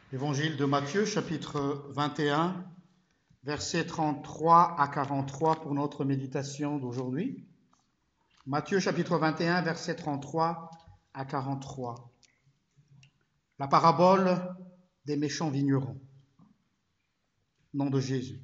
Évangile de Matthieu, chapitre 21, versets 33 à 43 pour notre méditation d'aujourd'hui. Matthieu, chapitre 21, versets 33 à 43. La parabole des méchants vignerons. Nom de Jésus.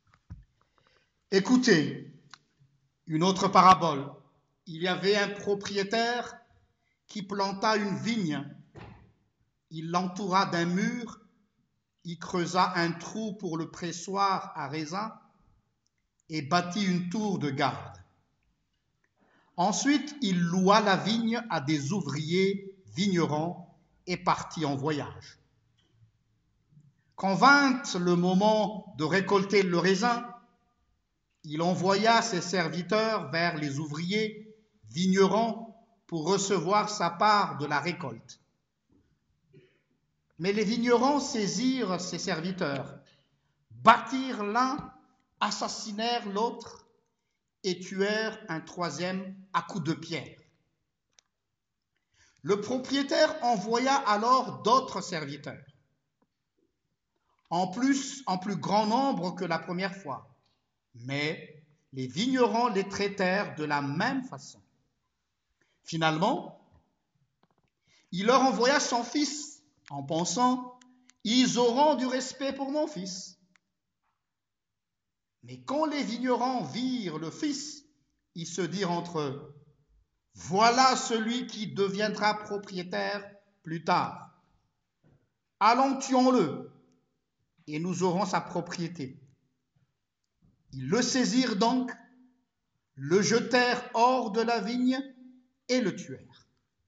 Écoutez, une autre parabole. Il y avait un propriétaire qui planta une vigne. Il l'entoura d'un mur, il creusa un trou pour le pressoir à raisin et bâtit une tour de garde. Ensuite, il loua la vigne à des ouvriers vignerons et partit en voyage. Quand vint le moment de récolter le raisin, il envoya ses serviteurs vers les ouvriers vignerons pour recevoir sa part de la récolte. Mais les vignerons saisirent ses serviteurs, battirent l'un, assassinèrent l'autre et tuèrent un troisième à coups de pierre. Le propriétaire envoya alors d'autres serviteurs, en plus grand nombre que la première fois. Mais les vignerons les traitèrent de la même façon. Finalement, il leur envoya son fils, en pensant, ils auront du respect pour mon fils. Mais quand les vignerons virent le fils, ils se dirent entre eux, voilà celui qui deviendra propriétaire plus tard. Allons, tuons-le, et nous aurons sa propriété. Ils le saisirent donc, le jetèrent hors de la vigne et le tuèrent.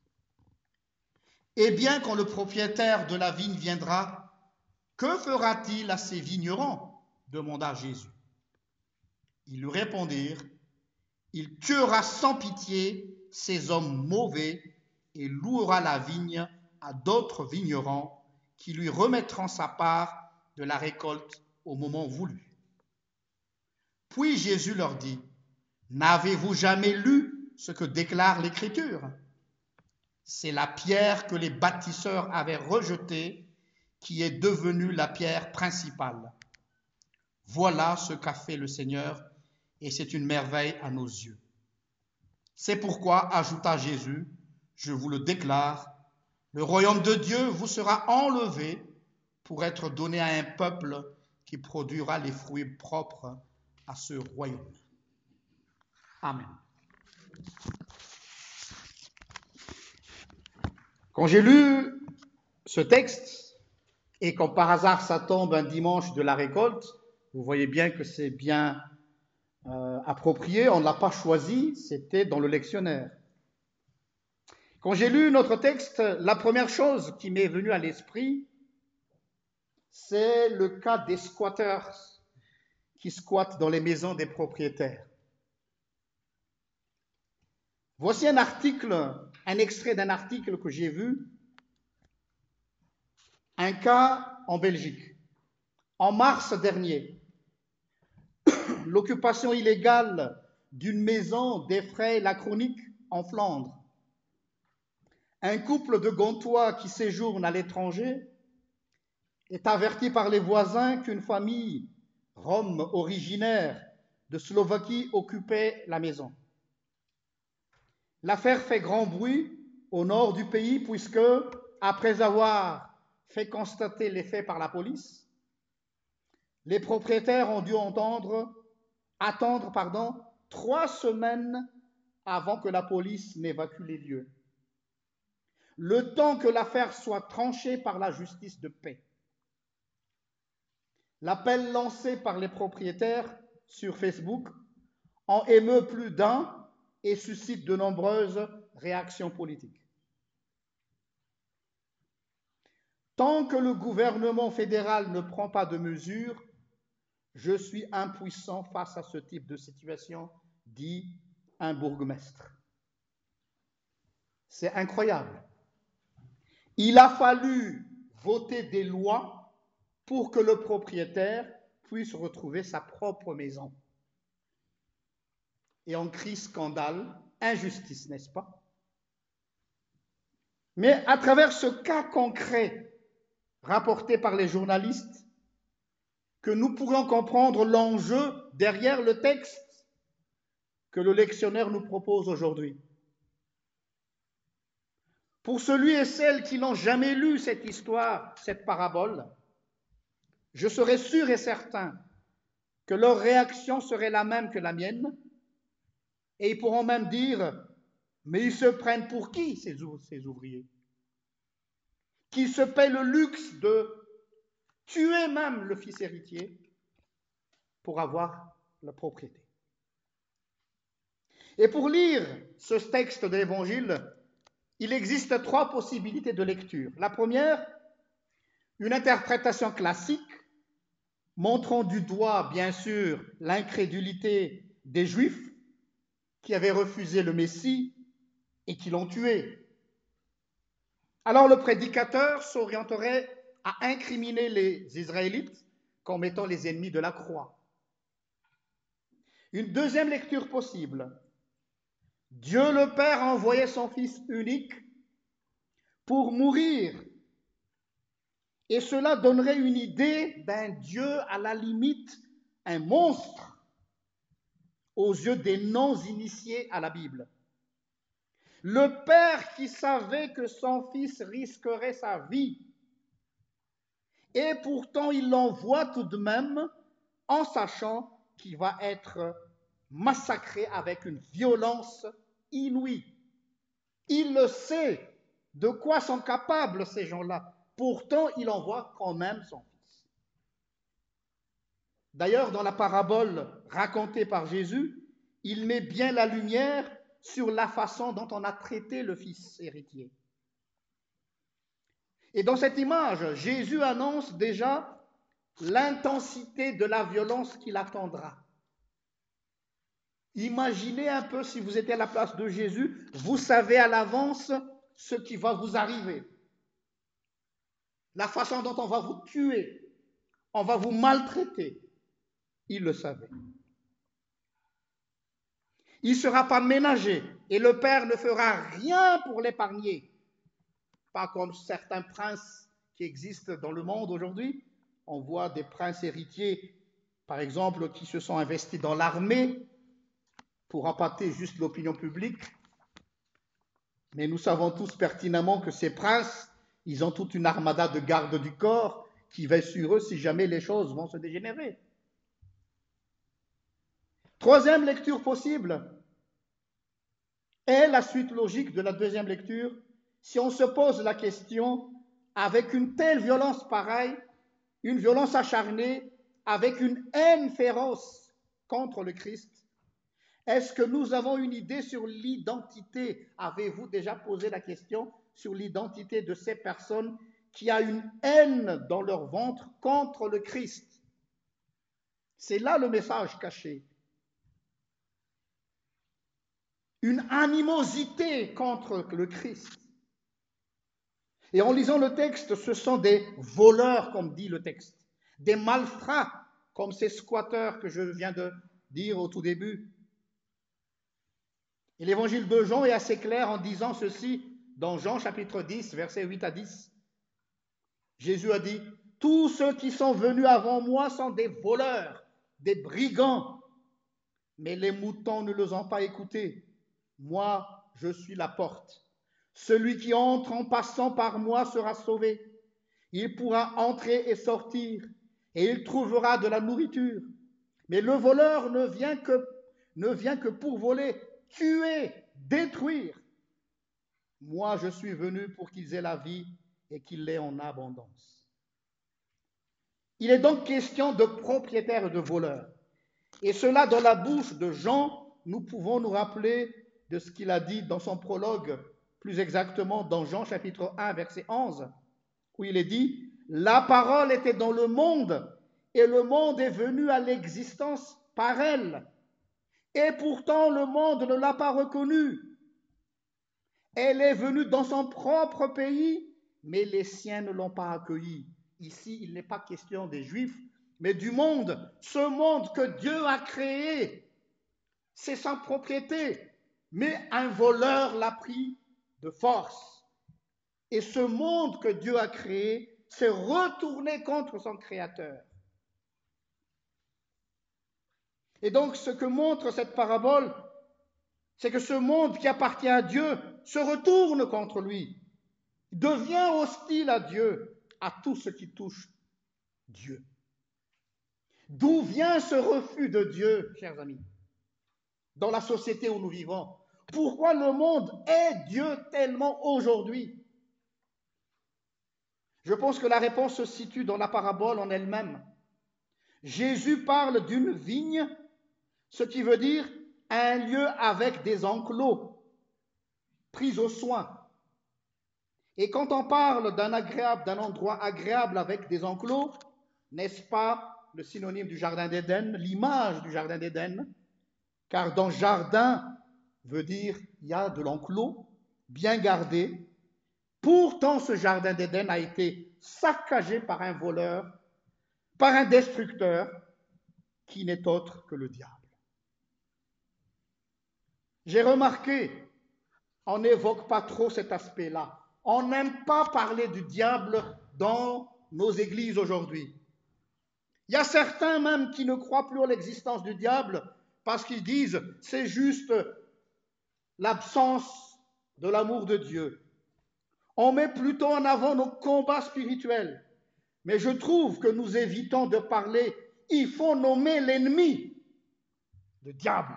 Eh bien, quand le propriétaire de la vigne viendra, que fera-t-il à ces vignerons ? Demanda Jésus. Ils lui répondirent, il tuera sans pitié ces hommes mauvais et louera la vigne à d'autres vignerons qui lui remettront sa part de la récolte au moment voulu. Puis Jésus leur dit, n'avez-vous jamais lu ce que déclare l'Écriture ? C'est la pierre que les bâtisseurs avaient rejetée qui est devenue la pierre principale. Voilà ce qu'a fait le Seigneur et c'est une merveille à nos yeux. C'est pourquoi, ajouta Jésus, je vous le déclare, le royaume de Dieu vous sera enlevé pour être donné à un peuple qui produira les fruits propres à ce royaume. Amen. Quand j'ai lu ce texte, et quand par hasard ça tombe un dimanche de la récolte, vous voyez bien que c'est bien approprié, on ne l'a pas choisi, c'était dans le lectionnaire. Quand j'ai lu notre texte, la première chose qui m'est venue à l'esprit, c'est le cas des squatteurs qui squattent dans les maisons des propriétaires. Voici un extrait d'un article que j'ai vu, un cas en Belgique. En mars dernier, l'occupation illégale d'une maison défraie la chronique en Flandre. Un couple de Gantois qui séjourne à l'étranger est averti par les voisins qu'une famille rome originaire de Slovaquie occupait la maison. L'affaire fait grand bruit au nord du pays puisque, après avoir fait constater les faits par la police, les propriétaires ont dû attendre 3 semaines avant que la police n'évacue les lieux. Le temps que l'affaire soit tranchée par la justice de paix. L'appel lancé par les propriétaires sur Facebook en émeut plus d'un et suscite de nombreuses réactions politiques. Tant que le gouvernement fédéral ne prend pas de mesures, je suis impuissant face à ce type de situation, dit un bourgmestre. C'est incroyable. Il a fallu voter des lois pour que le propriétaire puisse retrouver sa propre maison. Et on crie scandale, injustice, n'est-ce pas ? Mais à travers ce cas concret, rapportés par les journalistes que nous pourrions comprendre l'enjeu derrière le texte que le lectionnaire nous propose aujourd'hui. Pour celui et celle qui n'ont jamais lu cette histoire, cette parabole, je serais sûr et certain que leur réaction serait la même que la mienne, et ils pourront même dire, mais ils se prennent pour qui, ces ouvriers, qui se paient le luxe de tuer même le fils héritier pour avoir la propriété. Et pour lire ce texte de l'Évangile, il existe 3 possibilités de lecture. La première, une interprétation classique, montrant du doigt, bien sûr, l'incrédulité des Juifs qui avaient refusé le Messie et qui l'ont tué. Alors le prédicateur s'orienterait à incriminer les Israélites comme étant les ennemis de la croix. Une deuxième lecture possible. Dieu le Père a envoyé son Fils unique pour mourir. Et cela donnerait une idée d'un Dieu à la limite, un monstre aux yeux des non-initiés à la Bible. Le Père qui savait que son Fils risquerait sa vie, et pourtant il l'envoie tout de même en sachant qu'il va être massacré avec une violence inouïe. Il le sait de quoi sont capables ces gens-là. Pourtant, il envoie quand même son Fils. D'ailleurs, dans la parabole racontée par Jésus, il met bien la lumière sur la façon dont on a traité le fils héritier. Et dans cette image, Jésus annonce déjà l'intensité de la violence qui l'attendra. Imaginez un peu si vous étiez à la place de Jésus, vous savez à l'avance ce qui va vous arriver. La façon dont on va vous tuer, on va vous maltraiter. Il le savait. Il ne sera pas ménagé et le Père ne fera rien pour l'épargner. Pas comme certains princes qui existent dans le monde aujourd'hui. On voit des princes héritiers, par exemple, qui se sont investis dans l'armée pour appâter juste l'opinion publique. Mais nous savons tous pertinemment que ces princes, ils ont toute une armada de gardes du corps qui veillent sur eux si jamais les choses vont se dégénérer. Troisième lecture possible est la suite logique de la deuxième lecture. Si on se pose la question, avec une telle violence pareille, une violence acharnée, avec une haine féroce contre le Christ, est-ce que nous avons une idée sur l'identité? Avez-vous déjà posé la question sur l'identité de ces personnes qui ont une haine dans leur ventre contre le Christ? C'est là le message caché. Une animosité contre le Christ. Et en lisant le texte, ce sont des voleurs, comme dit le texte, des malfrats, comme ces squatteurs que je viens de dire au tout début. Et l'évangile de Jean est assez clair en disant ceci, dans Jean chapitre 10, versets 8 à 10. Jésus a dit, « Tous ceux qui sont venus avant moi sont des voleurs, des brigands, mais les moutons ne les ont pas écoutés. Moi, je suis la porte. Celui qui entre en passant par moi sera sauvé. Il pourra entrer et sortir, et il trouvera de la nourriture. Mais le voleur ne vient que pour voler, tuer, détruire. Moi, je suis venu pour qu'ils aient la vie et qu'ils l'aient en abondance. » Il est donc question de propriétaires et de voleurs. Et cela, dans la bouche de Jean, nous pouvons nous rappeler de ce qu'il a dit dans son prologue, plus exactement dans Jean chapitre 1, verset 11, où il est dit « La parole était dans le monde, et le monde est venu à l'existence par elle. Et pourtant, le monde ne l'a pas reconnue. Elle est venue dans son propre pays, mais les siens ne l'ont pas accueillie. » Ici, il n'est pas question des Juifs, mais du monde, ce monde que Dieu a créé. C'est sa propriété, mais un voleur l'a pris de force. Et ce monde que Dieu a créé, s'est retourné contre son Créateur. Et donc, ce que montre cette parabole, c'est que ce monde qui appartient à Dieu se retourne contre lui, devient hostile à Dieu, à tout ce qui touche Dieu. D'où vient ce refus de Dieu, chers amis, dans la société où nous vivons? Pourquoi le monde hait Dieu tellement aujourd'hui? Je pense que la réponse se situe dans la parabole en elle-même. Jésus parle d'une vigne, ce qui veut dire un lieu avec des enclos, pris au soin. Et quand on parle d'un endroit agréable avec des enclos, n'est-ce pas le synonyme du Jardin d'Éden, l'image du Jardin d'Éden? Car dans jardin veut dire il y a de l'enclos, bien gardé. Pourtant, ce Jardin d'Éden a été saccagé par un voleur, par un destructeur, qui n'est autre que le diable. J'ai remarqué, on n'évoque pas trop cet aspect-là. On n'aime pas parler du diable dans nos églises aujourd'hui. Il y a certains même qui ne croient plus en l'existence du diable parce qu'ils disent c'est juste l'absence de l'amour de Dieu. On met plutôt en avant nos combats spirituels. Mais je trouve que nous évitons de parler, il faut nommer l'ennemi, le diable.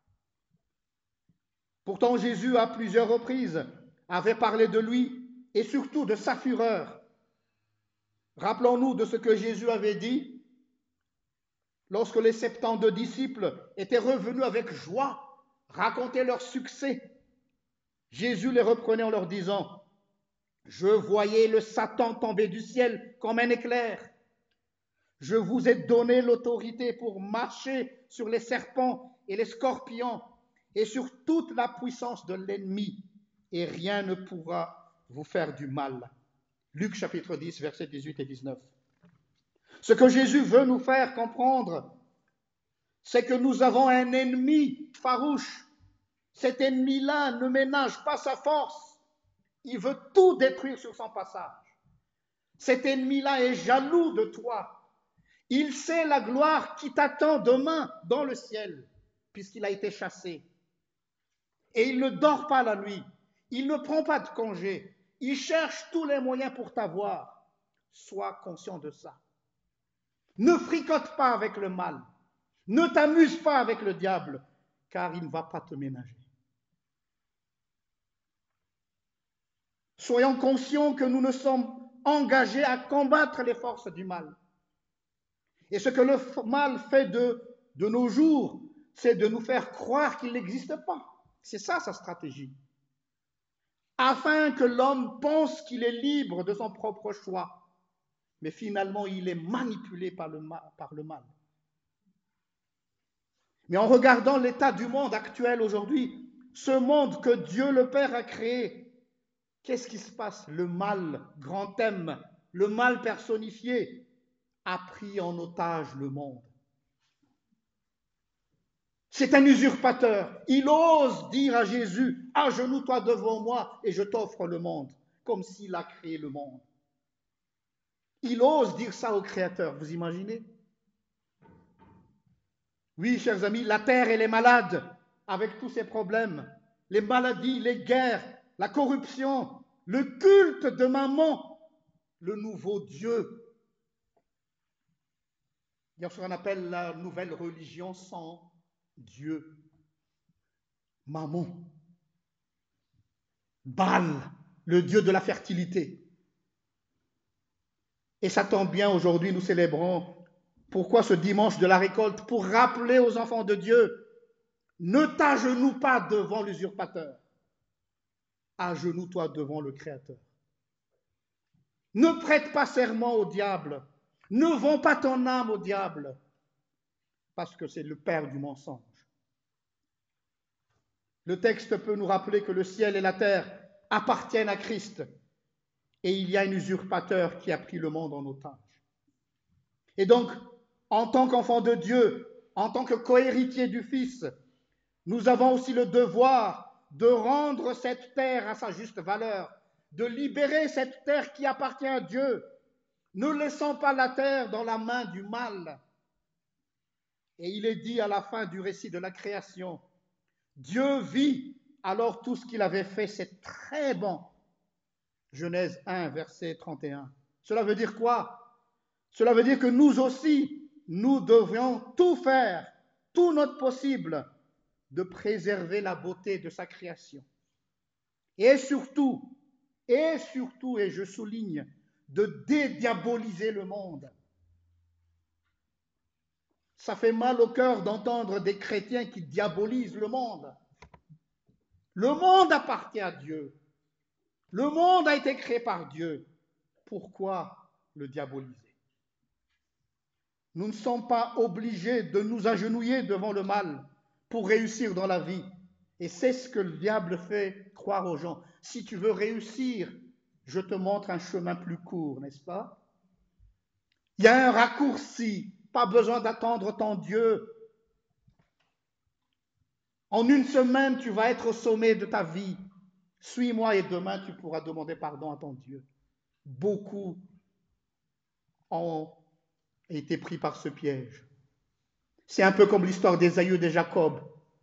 Pourtant, Jésus, à plusieurs reprises, avait parlé de lui et surtout de sa fureur. Rappelons-nous de ce que Jésus avait dit lorsque les 72 disciples étaient revenus avec joie, raconter leur succès. Jésus les reprenait en leur disant « Je voyais le Satan tomber du ciel comme un éclair. Je vous ai donné l'autorité pour marcher sur les serpents et les scorpions et sur toute la puissance de l'ennemi, et rien ne pourra vous faire du mal. » Luc chapitre 10, versets 18 et 19. Ce que Jésus veut nous faire comprendre, c'est que nous avons un ennemi farouche. Cet ennemi-là ne ménage pas sa force. Il veut tout détruire sur son passage. Cet ennemi-là est jaloux de toi. Il sait la gloire qui t'attend demain dans le ciel, puisqu'il a été chassé. Et il ne dort pas la nuit. Il ne prend pas de congé. Il cherche tous les moyens pour t'avoir. Sois conscient de ça. Ne fricote pas avec le mal. Ne t'amuse pas avec le diable, car il ne va pas te ménager. Soyons conscients que nous ne sommes engagés à combattre les forces du mal. Et ce que le mal fait de nos jours, c'est de nous faire croire qu'il n'existe pas. C'est ça sa stratégie. Afin que l'homme pense qu'il est libre de son propre choix. Mais finalement, il est manipulé par le mal. Mais en regardant l'état du monde actuel aujourd'hui, ce monde que Dieu le Père a créé, qu'est-ce qui se passe? Le mal, grand thème, le mal personnifié, a pris en otage le monde. C'est un usurpateur. Il ose dire à Jésus, agenouille-toi devant moi et je t'offre le monde, comme s'il a créé le monde. Il ose dire ça au Créateur, vous imaginez? Oui, chers amis, la terre, elle est malade avec tous ces problèmes. Les maladies, les guerres, la corruption, le culte de maman, le nouveau Dieu. Il y a ce qu'on appelle la nouvelle religion sans Dieu. Maman. Baal, le Dieu de la fertilité. Et ça tombe bien, aujourd'hui, nous célébrons. Pourquoi ce dimanche de la récolte? Pour rappeler aux enfants de Dieu, ne t'agenouille pas devant l'usurpateur. Agenouille-toi devant le Créateur. Ne prête pas serment au diable. Ne vends pas ton âme au diable. Parce que c'est le père du mensonge. Le texte peut nous rappeler que le ciel et la terre appartiennent à Christ. Et il y a un usurpateur qui a pris le monde en otage. Et donc, en tant qu'enfant de Dieu, en tant que cohéritier du Fils, nous avons aussi le devoir de rendre cette terre à sa juste valeur, de libérer cette terre qui appartient à Dieu, Ne laissons pas la terre dans la main du mal. Et il est dit à la fin du récit de la création, Dieu vit alors tout ce qu'il avait fait, c'est très bon. Genèse 1, verset 31. Cela veut dire quoi? Cela veut dire que nous aussi, nous devrions tout faire, tout notre possible, de préserver la beauté de sa création. Et surtout, et je souligne, de dédiaboliser le monde. Ça fait mal au cœur d'entendre des chrétiens qui diabolisent le monde. Le monde appartient à Dieu. Le monde a été créé par Dieu. Pourquoi le diaboliser? Nous ne sommes pas obligés de nous agenouiller devant le mal pour réussir dans la vie. Et c'est ce que le diable fait croire aux gens. Si tu veux réussir, je te montre un chemin plus court, n'est-ce pas? Il y a un raccourci. Pas besoin d'attendre ton Dieu. En une semaine, tu vas être au sommet de ta vie. Suis-moi et demain, tu pourras demander pardon à ton Dieu. Beaucoup ont été pris par ce piège. C'est un peu comme l'histoire d'Ésaü et de Jacob.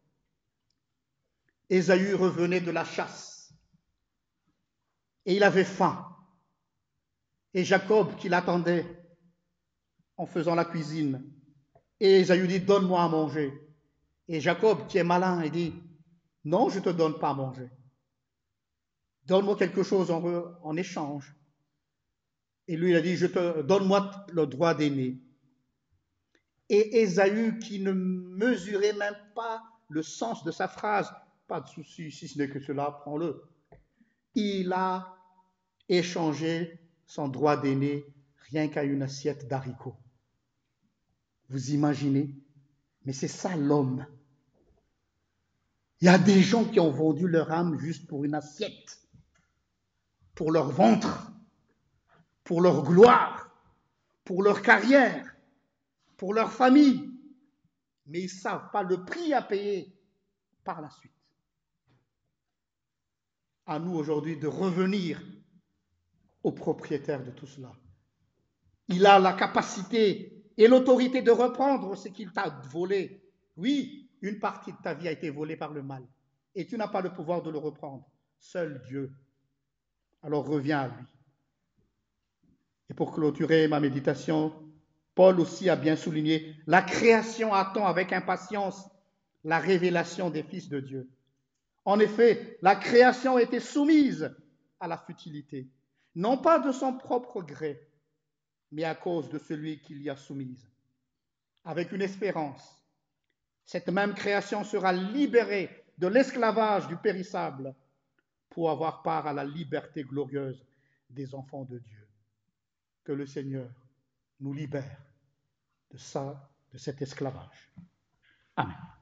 Ésaü revenait de la chasse et il avait faim. Et Jacob qui l'attendait en faisant la cuisine. Et Ésaü dit, donne-moi à manger. Et Jacob qui est malin, il dit, non, je ne te donne pas à manger. Donne-moi quelque chose en échange. Et lui, il a dit, donne-moi le droit d'aimer. Et Ésaü, qui ne mesurait même pas le sens de sa phrase, pas de souci, si ce n'est que cela, prends-le. Il a échangé son droit d'aîné rien qu'à une assiette d'haricots. Vous imaginez? Mais c'est ça l'homme. Il y a des gens qui ont vendu leur âme juste pour une assiette, pour leur ventre, pour leur gloire, pour leur carrière, pour leur famille. Mais ils ne savent pas le prix à payer par la suite. À nous aujourd'hui de revenir au propriétaire de tout cela. Il a la capacité et l'autorité de reprendre ce qu'il t'a volé. Oui, une partie de ta vie a été volée par le mal et tu n'as pas le pouvoir de le reprendre. Seul Dieu. Alors reviens à lui. Et pour clôturer ma méditation, Paul aussi a bien souligné, la création attend avec impatience la révélation des fils de Dieu. En effet, la création était soumise à la futilité, non pas de son propre gré, mais à cause de celui qui l'y a soumise. Avec une espérance, cette même création sera libérée de l'esclavage du périssable pour avoir part à la liberté glorieuse des enfants de Dieu. Que le Seigneur nous libère de cet esclavage. Amen.